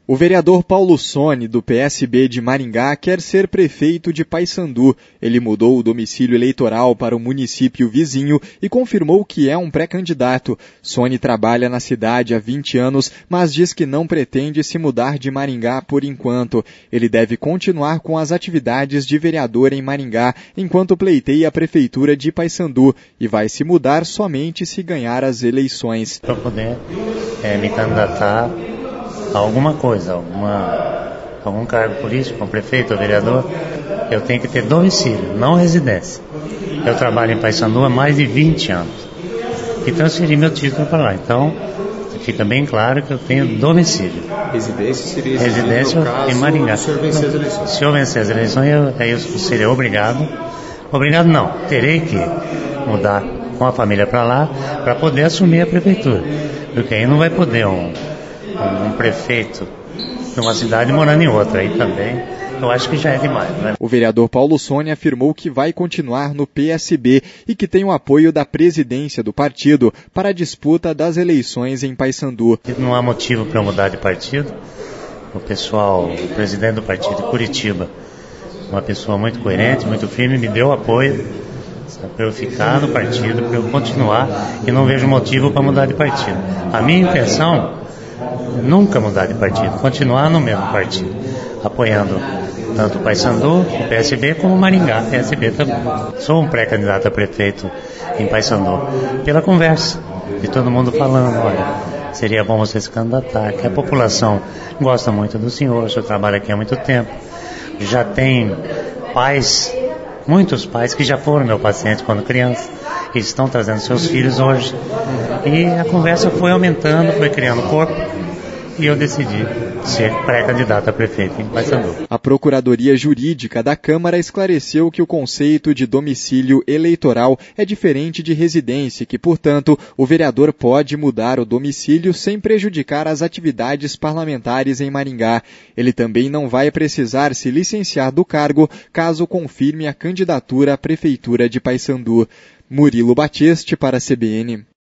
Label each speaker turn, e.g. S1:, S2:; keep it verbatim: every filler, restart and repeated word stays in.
S1: O vereador Paulo Sone, do P S B de Maringá, quer ser prefeito de Paysandu. Ele mudou o domicílio eleitoral para o município vizinho e confirmou que é um pré-candidato. Sone trabalha na cidade há vinte anos, mas diz que não pretende se mudar de Maringá por enquanto. Ele deve continuar com as atividades de vereador em Maringá, enquanto pleiteia a prefeitura de Paysandu, e vai se mudar somente se ganhar as eleições.
S2: Para poder é, me candidatar a alguma coisa, alguma, algum cargo político, como prefeito ou vereador, eu tenho que ter domicílio, não residência. Eu trabalho em Paysandu há mais de vinte anos e transferi meu título para lá, então fica bem claro que eu tenho domicílio.
S3: Residência seria
S2: residência em Maringá.
S3: Se eu vencer as eleições.
S2: Se eu vencer as eleições, eu, aí eu seria obrigado, obrigado não, terei que mudar com a família para lá para poder assumir a prefeitura, porque aí não vai poder um um prefeito de uma cidade morando em outra, aí também eu acho que já é demais, né?
S1: O vereador Paulo Sone afirmou que vai continuar no P S B e que tem o apoio da presidência do partido para a disputa das eleições em Paysandu.
S2: Não há motivo para mudar de partido. O pessoal, o presidente do partido de Curitiba, uma pessoa muito coerente, muito firme, me deu apoio para eu ficar no partido, para eu continuar, e não vejo motivo para mudar de partido. A minha intenção nunca mudar de partido, continuar no mesmo partido, apoiando tanto o Paysandu, o P S B, como o Maringá, P S B também. Sou um pré-candidato a prefeito em Paysandu, pela conversa de todo mundo falando, olha, seria bom você se candidatar, que a população gosta muito do senhor, o senhor trabalha aqui há muito tempo, já tem pais, muitos pais que já foram meu paciente quando criança, e estão trazendo seus filhos hoje, e a conversa foi aumentando, foi criando corpo, e eu decidi ser pré-candidato a prefeito em Paysandu.
S1: A Procuradoria Jurídica da Câmara esclareceu que o conceito de domicílio eleitoral é diferente de residência e que, portanto, o vereador pode mudar o domicílio sem prejudicar as atividades parlamentares em Maringá. Ele também não vai precisar se licenciar do cargo caso confirme a candidatura à prefeitura de Paysandu. Murilo Batiste para a C B N.